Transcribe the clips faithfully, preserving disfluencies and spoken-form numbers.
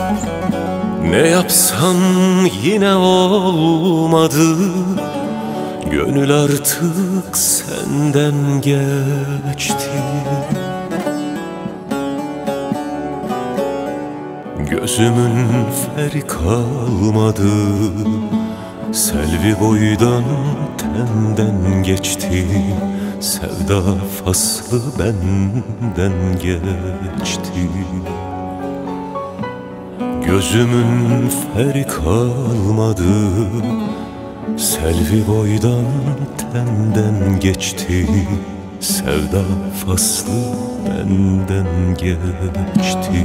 Ne yapsam yine olmadı, gönül artık senden geçti. Gözümün feri kalmadı, selvi boydan tenden geçti. Sevda faslı benden geçti. Gözümün feri kalmadı, selvi boydan tenden geçti. Sevda faslı benden geçti.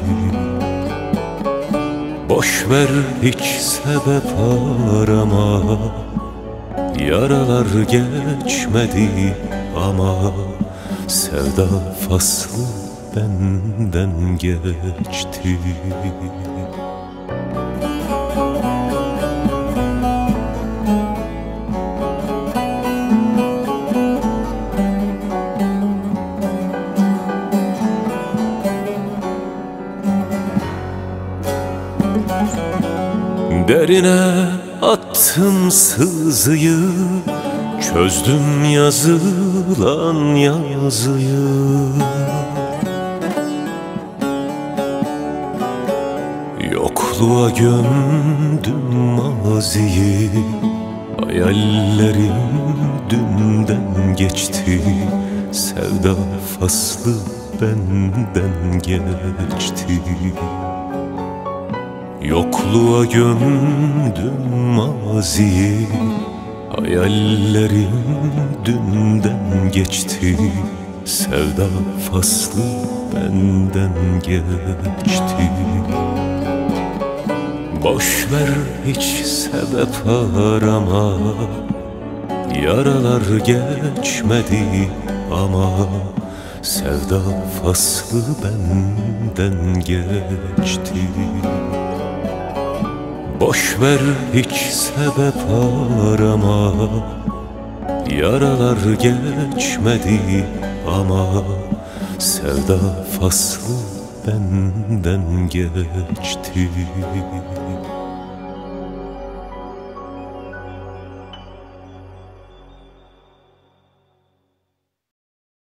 Boş ver hiç sebep arama, yaralar geçmedi ama sevda faslı benden geçti. Derine attım sızıyı, çözdüm yazılan yazıyı. Yokluğa gömdüm maziyi, hayallerim dünden geçti. Sevda faslı benden geçti. Yokluğa gömdüm maziyi, hayallerim dünden geçti. Sevda faslı benden geçti. Boş ver hiç sebep arama, yaralar geçmedi ama sevda faslı benden geçti. Boş ver hiç sebep arama, yaralar geçmedi ama sevda faslı benden geçti.